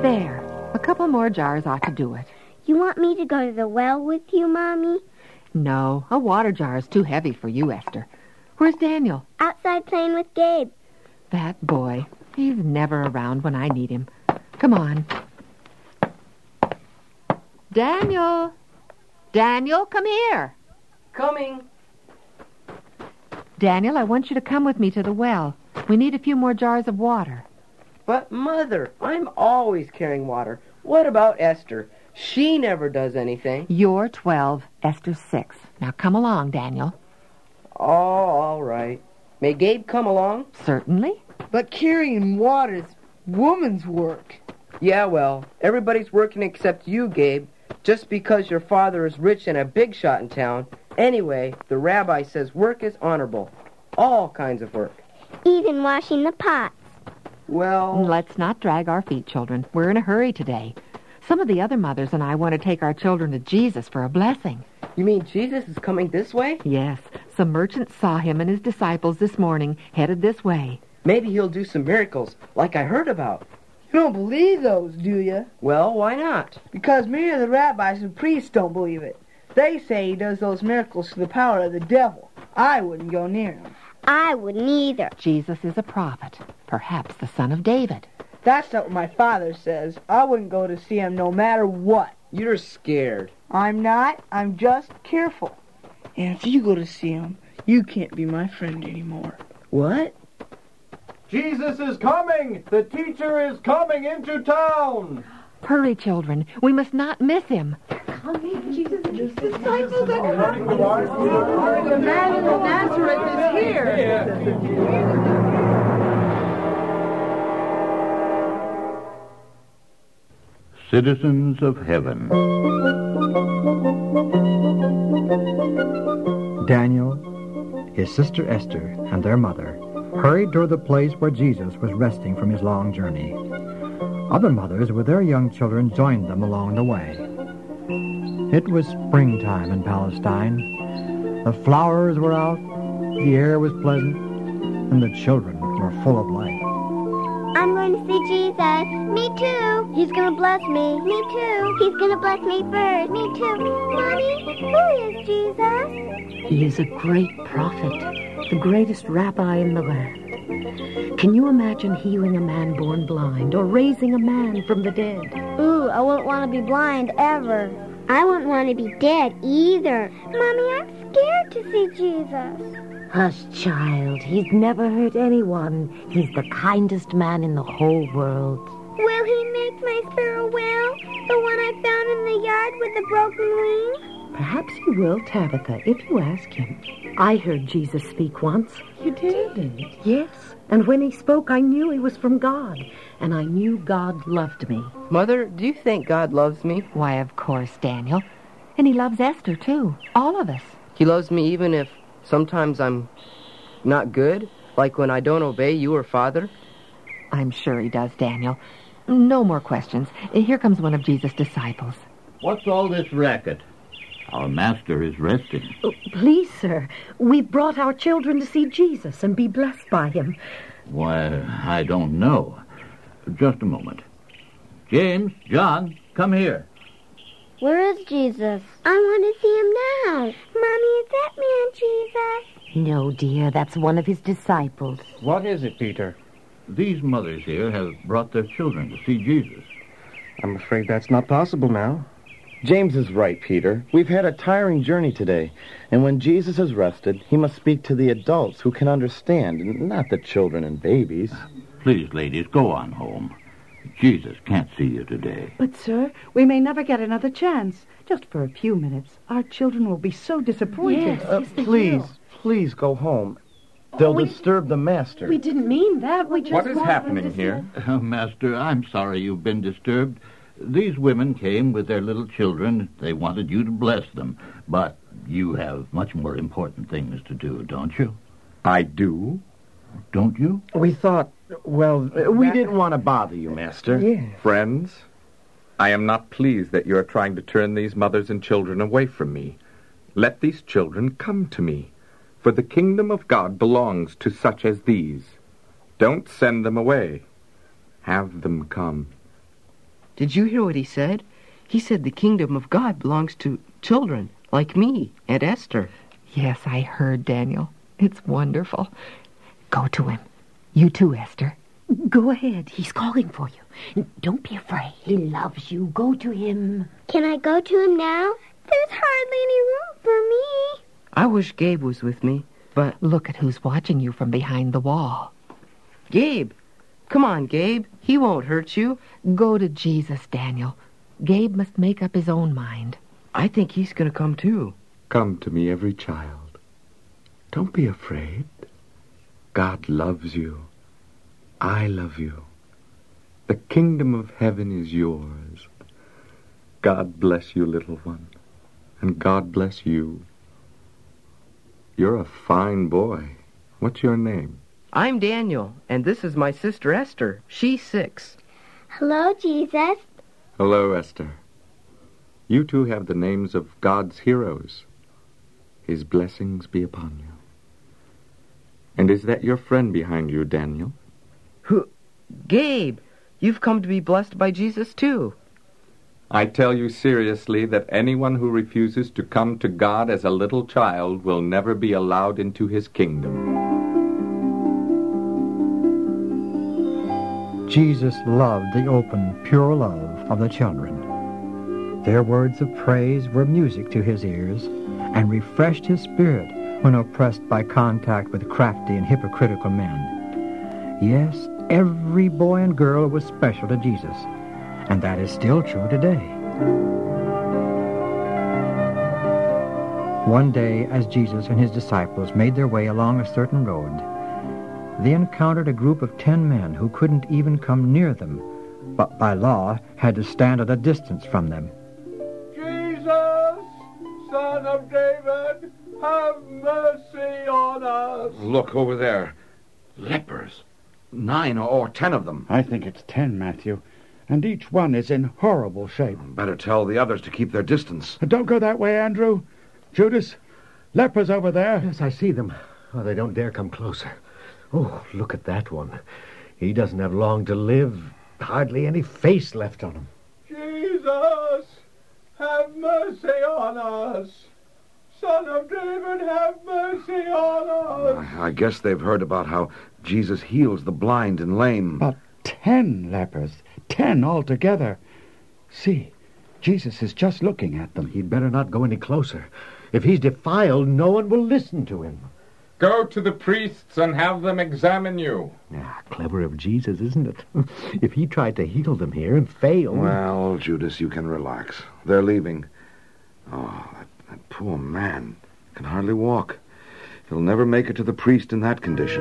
There. A couple more jars ought to do it. You want me to go to the well with you, Mommy? No, a water jar is too heavy for you, Esther. Where's Daniel? Outside playing with Gabe. That boy. He's never around when I need him. Come on. Daniel! Daniel, come here. Coming. Daniel, I want you to come with me to the well. We need a few more jars of water. But, Mother, I'm always carrying water. What about Esther? She never does anything. You're 12, Esther's 6. Now come along, Daniel. Oh, all right. May Gabe come along? Certainly. But carrying water's woman's work. Yeah, well, everybody's working except you, Gabe, just because your father is rich and a big shot in town. Anyway, the rabbi says work is honorable. All kinds of work. Even washing the pots. Well... Let's not drag our feet, children. We're in a hurry today. Some of the other mothers and I want to take our children to Jesus for a blessing. You mean Jesus is coming this way? Yes. Some merchants saw him and his disciples this morning, headed this way. Maybe he'll do some miracles, like I heard about. You don't believe those, do you? Well, why not? Because many of the rabbis and priests don't believe it. They say he does those miracles through the power of the devil. I wouldn't go near him. I wouldn't either. Jesus is a prophet, perhaps the son of David. That's not what my father says. I wouldn't go to see him no matter what. You're scared. I'm not. I'm just careful. And if you go to see him, you can't be my friend anymore. What? Jesus is coming! The teacher is coming into town! Hurry, children. We must not miss him. Disciples are coming. The man of Nazareth is here. Citizens of heaven. Daniel, his sister Esther, and their mother hurried toward the place where Jesus was resting from his long journey. Other mothers with their young children joined them along the way. It was springtime in Palestine. The flowers were out, the air was pleasant, and the children were full of life. I'm going to see Jesus. Me too. He's going to bless me. Me too. He's going to bless me first. Me too. Mommy, who is Jesus? He is a great prophet, the greatest rabbi in the land. Can you imagine healing a man born blind or raising a man from the dead? Ooh, I wouldn't want to be blind ever. I wouldn't want to be dead either. Mommy, I'm scared to see Jesus. Hush, child. He's never hurt anyone. He's the kindest man in the whole world. Will he make my sparrow well? The one I found in the yard with the broken wing? Perhaps he will, Tabitha, if you ask him. I heard Jesus speak once. You did? Yes, and when he spoke, I knew he was from God, and I knew God loved me. Mother, do you think God loves me? Why, of course, Daniel. And he loves Esther, too. All of us. He loves me even if sometimes I'm not good, like when I don't obey you or Father? I'm sure he does, Daniel. No more questions. Here comes one of Jesus' disciples. What's all this racket? Our master is resting. Oh, please, sir, we've brought our children to see Jesus and be blessed by him. Why, I don't know. Just a moment. James, John, come here. Where is Jesus? I want to see him now. Mommy, is that man Jesus? No, dear, that's one of his disciples. What is it, Peter? These mothers here have brought their children to see Jesus. I'm afraid that's not possible now. James is right, Peter. We've had a tiring journey today, and when Jesus is rested, he must speak to the adults who can understand, not the children and babies. Please, ladies, go on home. Jesus can't see you today. But, sir, we may never get another chance. Just for a few minutes. Our children will be so disappointed. Please go home. They'll disturb the master. We didn't mean that. We just What is wanted happening them to here? Master, I'm sorry you've been disturbed. These women came with their little children. They wanted you to bless them. But you have much more important things to do, don't you? I do? Don't you? We thought, we didn't want to bother you, Master. Yeah. Friends, I am not pleased that you are trying to turn these mothers and children away from me. Let these children come to me, for the kingdom of God belongs to such as these. Don't send them away. Have them come. Did you hear what he said? He said the kingdom of God belongs to children like me and Esther. Yes, I heard, Daniel. It's wonderful. Go to him. You too, Esther. Go ahead. He's calling for you. Don't be afraid. He loves you. Go to him. Can I go to him now? There's hardly any room for me. I wish Gabe was with me, but... Look at who's watching you from behind the wall. Gabe! Come on, Gabe. He won't hurt you. Go to Jesus, Daniel. Gabe must make up his own mind. I think he's going to come too. Come to me, every child. Don't be afraid. God loves you. I love you. The kingdom of heaven is yours. God bless you, little one. And God bless you. You're a fine boy. What's your name? I'm Daniel, and this is my sister Esther. She's 6. Hello, Jesus. Hello, Esther. You two have the names of God's heroes. His blessings be upon you. And is that your friend behind you, Daniel? Who? Gabe, you've come to be blessed by Jesus too. I tell you seriously that anyone who refuses to come to God as a little child will never be allowed into his kingdom. Jesus loved the open, pure love of the children. Their words of praise were music to his ears and refreshed his spirit when oppressed by contact with crafty and hypocritical men. Yes, every boy and girl was special to Jesus, and that is still true today. One day, as Jesus and his disciples made their way along a certain road, they encountered a group of 10 men who couldn't even come near them, but by law had to stand at a distance from them. Jesus, Son of David, have mercy on us. Look over there. Lepers. 9 or 10 of them. I think it's 10, Matthew. And each one is in horrible shape. Better tell the others to keep their distance. Don't go that way, Andrew. Judas, lepers over there. Yes, I see them. Oh, they don't dare come closer. Oh, look at that one. He doesn't have long to live. Hardly any face left on him. Jesus, have mercy on us. Son of David, have mercy on us. I guess they've heard about how Jesus heals the blind and lame. But 10 lepers. 10 altogether. See, Jesus is just looking at them. He'd better not go any closer. If he's defiled, no one will listen to him. Go to the priests and have them examine you. Ah, clever of Jesus, isn't it? If he tried to heal them here and failed... Well, Judas, you can relax. They're leaving. Oh, that poor man can hardly walk. He'll never make it to the priest in that condition.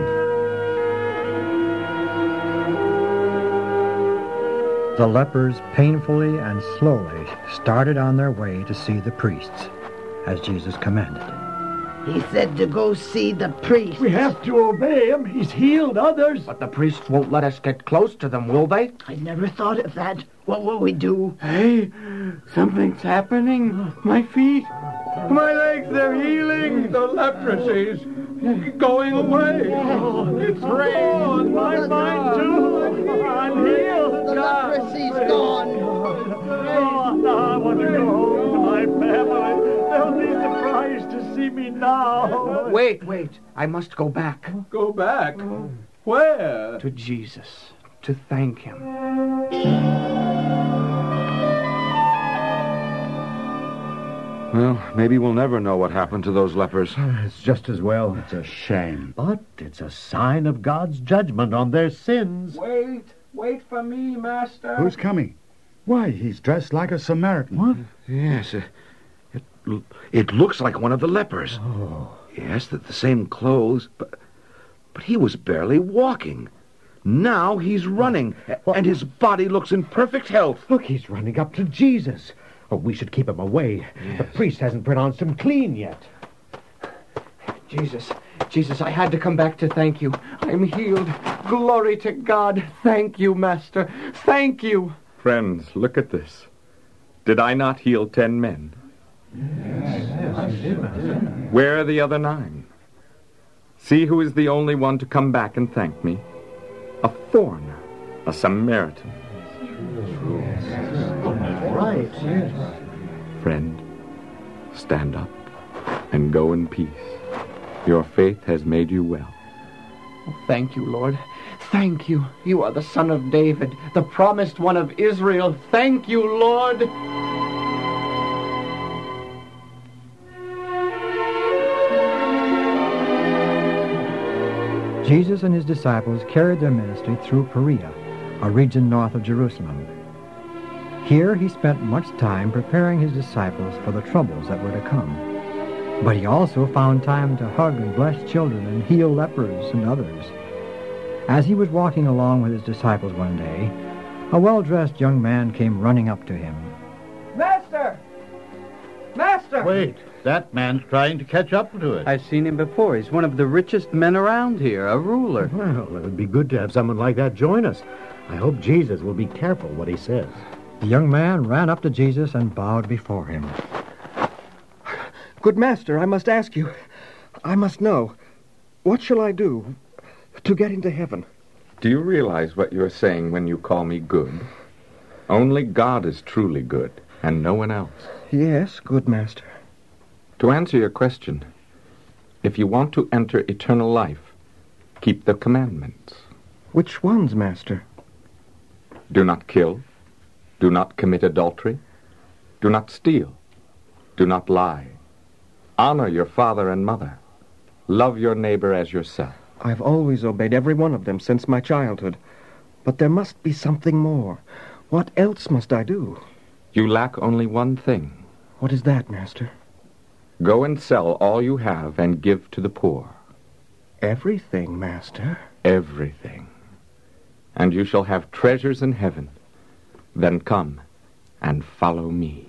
The lepers painfully and slowly started on their way to see the priests, as Jesus commanded. He said to go see the priest. We have to obey him. He's healed others. But the priests won't let us get close to them, will they? I never thought of that. What will we do? Hey, something's happening. My feet, my legs, they're healing. The leprosy's going away. It's gone. My mind, too. I'm healed. The leprosy's gone. I want to go home to my family. They'll be surprised to see me now. Wait. I must go back. Go back? Where? To Jesus, to thank him. Well, maybe we'll never know what happened to those lepers. It's just as well. It's a shame. But it's a sign of God's judgment on their sins. Wait for me, Master. Who's coming? Why, he's dressed like a Samaritan. What? Yes, it looks like one of the lepers. Oh. Yes, the same clothes, but he was barely walking. Now he's running, and his body looks in perfect health. Look, he's running up to Jesus. Oh, we should keep him away. Yes. The priest hasn't pronounced him clean yet. Jesus, I had to come back to thank you. I'm healed. Glory to God. Thank you, Master. Thank you. Friends, look at this. Did I not heal 10 men? Yes. Where are the other 9? See who is the only one to come back and thank me. A foreigner, a Samaritan. right, yes. Friend, stand up and go in peace. Your faith has made you well. Thank you, Lord. Thank you. You are the Son of David, the promised one of Israel. Thank you, Lord. Jesus and his disciples carried their ministry through Perea, a region north of Jerusalem. Here he spent much time preparing his disciples for the troubles that were to come. But he also found time to hug and bless children and heal lepers and others. As he was walking along with his disciples one day, a well-dressed young man came running up to him. Master! Master! Wait, that man's trying to catch up to it. I've seen him before. He's one of the richest men around here, a ruler. Well, it would be good to have someone like that join us. I hope Jesus will be careful what he says. The young man ran up to Jesus and bowed before him. Good master, I must ask you, I must know, what shall I do to get into heaven? Do you realize what you're saying when you call me good? Only God is truly good, and no one else. Yes, good master. To answer your question, if you want to enter eternal life, keep the commandments. Which ones, master? Do not kill. Do not commit adultery. Do not steal. Do not lie. Honor your father and mother. Love your neighbor as yourself. I've always obeyed every one of them since my childhood. But there must be something more. What else must I do? You lack only one thing. What is that, master? Go and sell all you have and give to the poor. Everything, master. Everything. And you shall have treasures in heaven. Then come and follow me.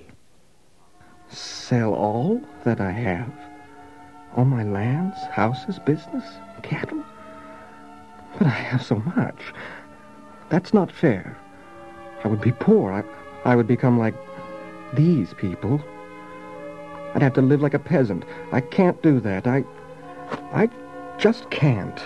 Sell all that I have? All my lands, houses, business, cattle? But I have so much. That's not fair. I would be poor. I would become like these people. I'd have to live like a peasant. I can't do that. I just can't.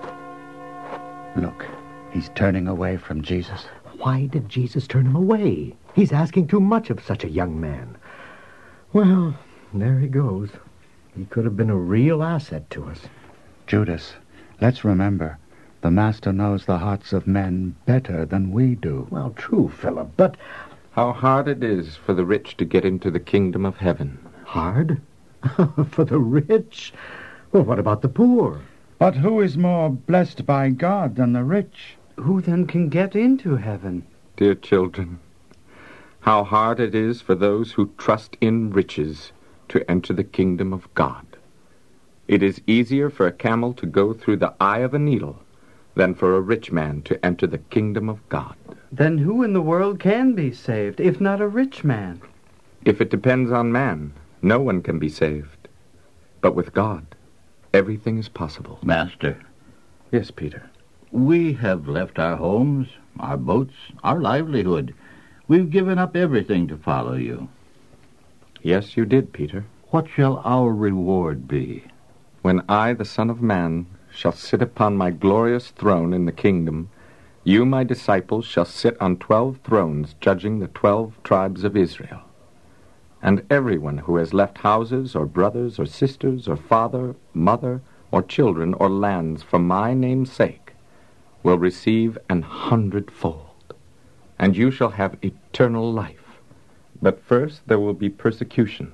Look, he's turning away from Jesus. Why did Jesus turn him away? He's asking too much of such a young man. Well, there he goes. He could have been a real asset to us. Judas, let's remember, the Master knows the hearts of men better than we do. Well, true, Philip, but... How hard it is for the rich to get into the kingdom of heaven. Hard? For the rich? Well, what about the poor? But who is more blessed by God than the rich? Who then can get into heaven? Dear children, how hard it is for those who trust in riches to enter the kingdom of God. It is easier for a camel to go through the eye of a needle than for a rich man to enter the kingdom of God. Then who in the world can be saved, if not a rich man? If it depends on man, no one can be saved. But with God, everything is possible. Master. Yes, Peter. We have left our homes, our boats, our livelihood. We've given up everything to follow you. Yes, you did, Peter. What shall our reward be? When I, the Son of Man, shall sit upon my glorious throne in the kingdom, you, my disciples, shall sit on 12 thrones, judging the 12 tribes of Israel. And everyone who has left houses, or brothers, or sisters, or father, mother, or children, or lands for my name's sake, will receive 100-fold, and you shall have eternal life. But first there will be persecutions.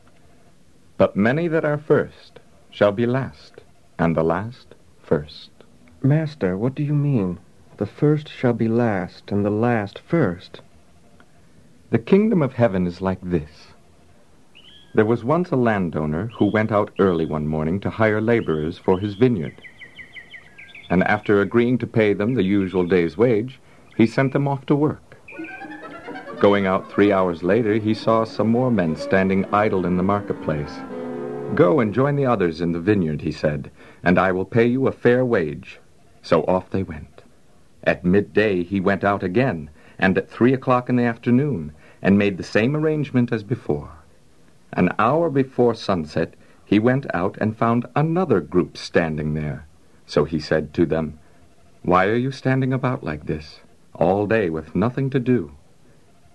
But many that are first shall be last, and the last first. Master, what do you mean? The first shall be last, and the last first. The kingdom of heaven is like this. There was once a landowner who went out early one morning to hire laborers for his vineyard. And after agreeing to pay them the usual day's wage, he sent them off to work. Going out 3 hours later, he saw some more men standing idle in the marketplace. "Go and join the others in the vineyard," he said, "and I will pay you a fair wage." So off they went. At midday he went out again, and at 3 o'clock in the afternoon, and made the same arrangement as before. An hour before sunset, he went out and found another group standing there. So he said to them, "Why are you standing about like this, all day with nothing to do?"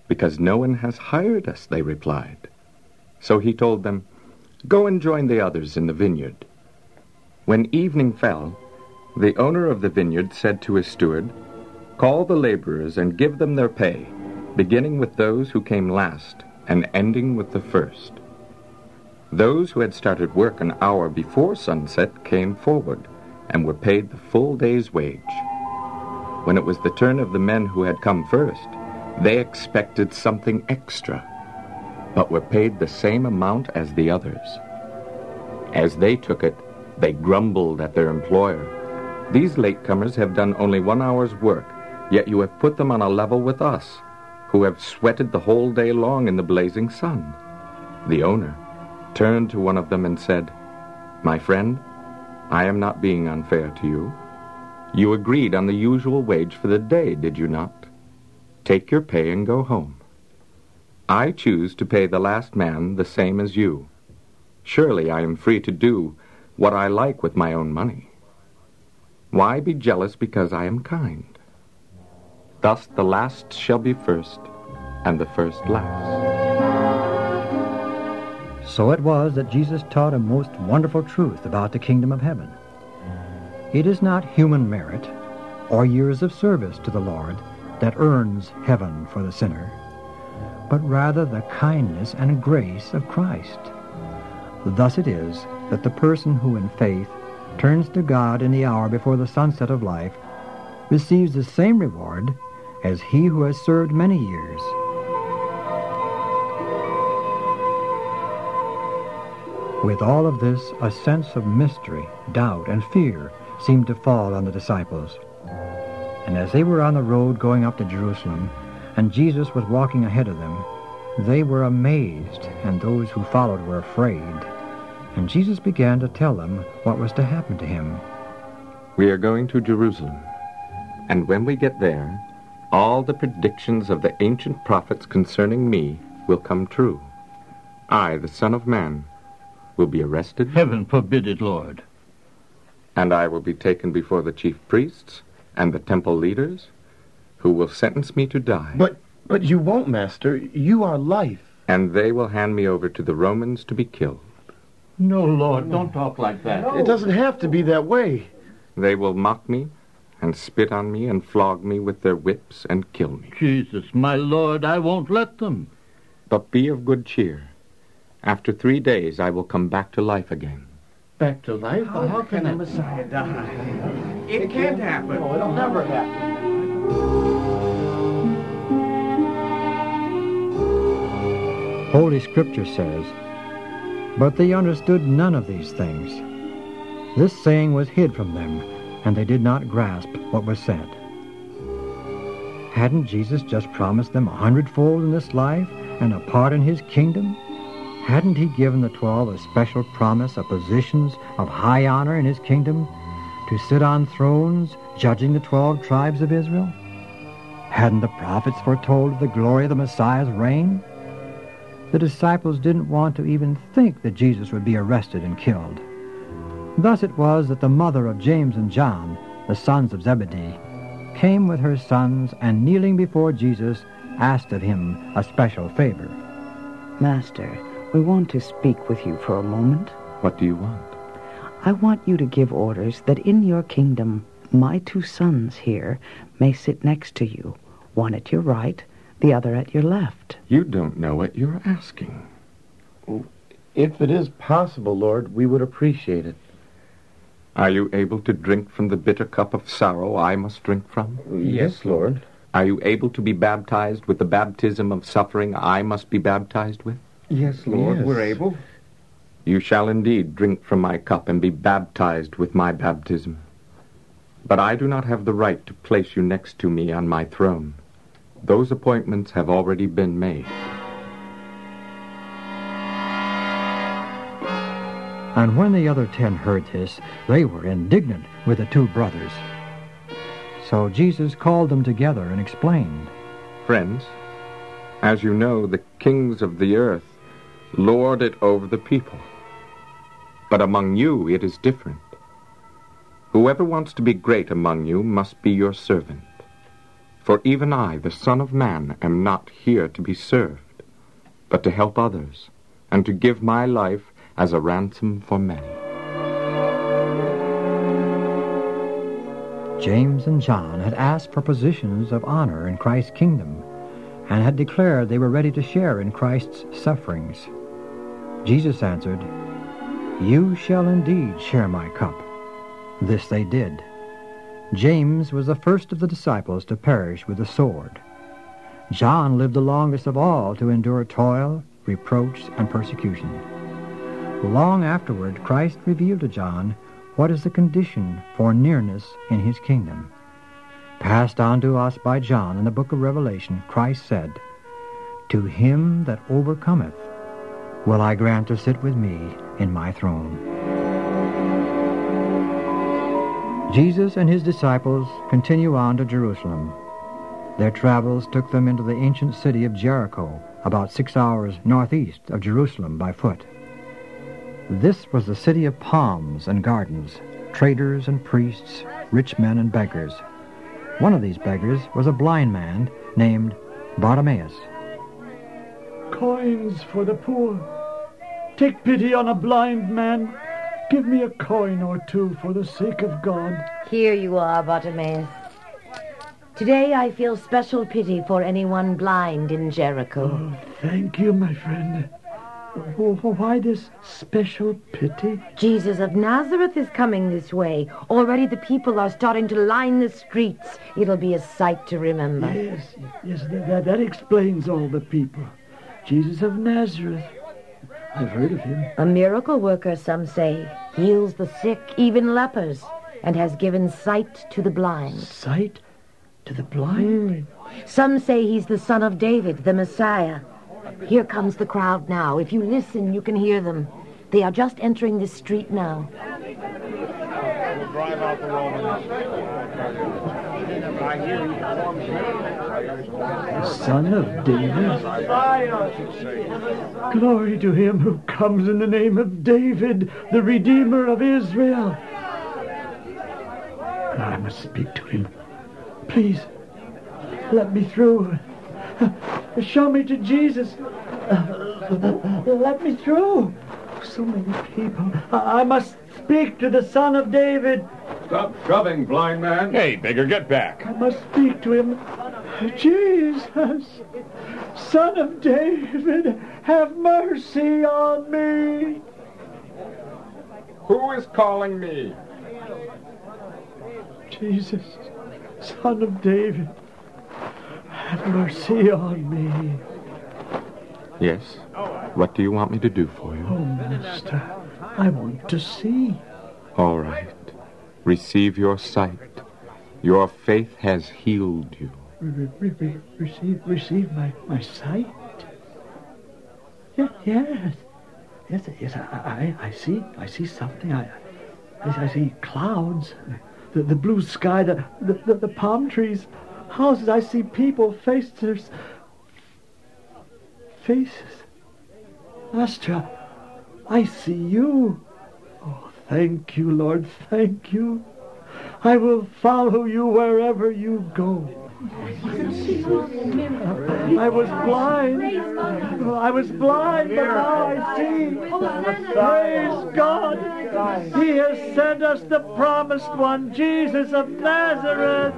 "Because no one has hired us," they replied. So he told them, "Go and join the others in the vineyard." When evening fell, the owner of the vineyard said to his steward, "Call the laborers and give them their pay, beginning with those who came last and ending with the first." Those who had started work an hour before sunset came forward and were paid the full day's wage. When it was the turn of the men who had come first, they expected something extra, but were paid the same amount as the others. As they took it, they grumbled at their employer. "These latecomers have done only 1 hour's work, yet you have put them on a level with us, who have sweated the whole day long in the blazing sun." The owner turned to one of them and said, "My friend, I am not being unfair to you. You agreed on the usual wage for the day, did you not? Take your pay and go home. I choose to pay the last man the same as you. Surely I am free to do what I like with my own money. Why be jealous because I am kind? Thus the last shall be first, and the first last." So it was that Jesus taught a most wonderful truth about the kingdom of heaven. It is not human merit or years of service to the Lord that earns heaven for the sinner, but rather the kindness and grace of Christ. Thus it is that the person who in faith turns to God in the hour before the sunset of life receives the same reward as he who has served many years. With all of this, a sense of mystery, doubt, and fear seemed to fall on the disciples. And as they were on the road going up to Jerusalem, and Jesus was walking ahead of them, they were amazed, and those who followed were afraid. And Jesus began to tell them what was to happen to him. "We are going to Jerusalem, and when we get there, all the predictions of the ancient prophets concerning me will come true. I, the Son of Man, will be arrested." "Heaven forbid it, Lord." "And I will be taken before the chief priests and the temple leaders, who will sentence me to die." But you won't, Master. You are life. "And they will hand me over to the Romans to be killed." "No, Lord, don't talk like that." It doesn't have to be that way. "They will mock me and spit on me and flog me with their whips and kill me." "Jesus, my Lord, I won't let them." "But be of good cheer. After 3 days I will come back to life again." "Back to life? How can the Messiah die? It can't happen. No, it'll never happen. Holy Scripture says, "But they understood none of these things. This saying was hid from them, and they did not grasp what was said." Hadn't Jesus just promised them 100-fold in this life and a part in his kingdom? Hadn't he given the 12 a special promise of positions of high honor in his kingdom, to sit on thrones judging the 12 tribes of Israel? Hadn't the prophets foretold the glory of the Messiah's reign? The disciples didn't want to even think that Jesus would be arrested and killed. Thus it was that the mother of James and John, the sons of Zebedee, came with her sons and, kneeling before Jesus, asked of him a special favor. "Master, we want to speak with you for a moment." "What do you want?" "I want you to give orders that in your kingdom my 2 sons here may sit next to you, one at your right, the other at your left." "You don't know what you're asking." If it is possible, Lord, we would appreciate it. "Are you able to drink from the bitter cup of sorrow I must drink from?" Yes, Lord. "Are you able to be baptized with the baptism of suffering I must be baptized with?" Yes, Lord, Yes. we're able. "You shall indeed drink from my cup and be baptized with my baptism. But I do not have the right to place you next to me on my throne. Those appointments have already been made." And when the other 10 heard this, they were indignant with the 2 brothers. So Jesus called them together and explained, "Friends, as you know, the kings of the earth lord it over the people. But among you it is different. Whoever wants to be great among you must be your servant. For even I, the Son of Man, am not here to be served, but to help others, and to give my life as a ransom for many. James and John had asked for positions of honor in Christ's kingdom, and had declared they were ready to share in Christ's sufferings. Jesus answered, "You shall indeed share my cup." This they did. James was the first of the disciples to perish with the sword. John lived the longest of all to endure toil, reproach, and persecution. Long afterward, Christ revealed to John what is the condition for nearness in his kingdom. Passed on to us by John in the book of Revelation, Christ said, "To him that overcometh will I grant to sit with me in my throne." Jesus and his disciples continue on to Jerusalem. Their travels took them into the ancient city of Jericho, about 6 hours northeast of Jerusalem by foot. This was the city of palms and gardens, traders and priests, rich men and beggars. One of these beggars was a blind man named Bartimaeus. "Coins for the poor. Take pity on a blind man. Give me a coin or two for the sake of God." Here you are, Bartimaeus. Today I feel special pity for anyone blind in Jericho. Oh, thank you, my friend. Why this special pity? Jesus of Nazareth is coming this way. Already the people are starting to line the streets. It'll be a sight to remember. Yes, that explains all the people. Jesus of Nazareth. I've heard of him. A miracle worker, some say. Heals the sick, even lepers, and has given sight to the blind. Sight to the blind? Some say he's the son of David, the Messiah. Here comes the crowd now. If you listen, you can hear them. They are just entering this street now. We'll drive out the Romans. The son of David. Glory to him who comes in the name of David, the Redeemer of Israel. I must speak to him. Please, let me through. Show me to Jesus. Let me through. So many people. I must speak to the Son of David. Stop shoving, blind man. Hey, beggar, get back. I must speak to him. Jesus, Son of David, have mercy on me. Who is calling me? Jesus, Son of David, have mercy on me. Yes? What do you want me to do for you? Oh, Master, I want to see. All right. Receive your sight. Your faith has healed you. Receive my sight? Yes. I see something. I see clouds, the blue sky, the palm trees, houses. I see people, faces. Master, I see you. Oh, thank you, Lord, thank you. I will follow you wherever you go. I was blind, but now I see. Praise God. He has sent us the promised one, Jesus of Nazareth.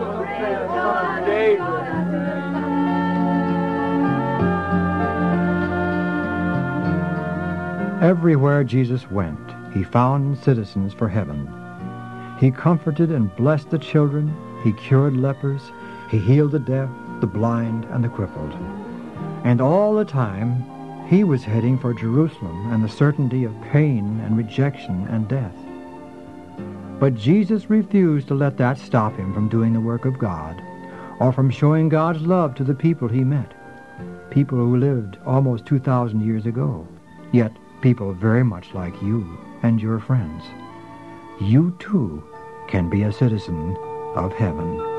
Everywhere Jesus went, he found citizens for heaven. He comforted and blessed the children. He cured lepers. He healed the deaf, the blind, and the crippled. And all the time, he was heading for Jerusalem and the certainty of pain and rejection and death. But Jesus refused to let that stop him from doing the work of God or from showing God's love to the people he met, people who lived almost 2,000 years ago, yet people very much like you and your friends. You, too, can be a citizen of heaven.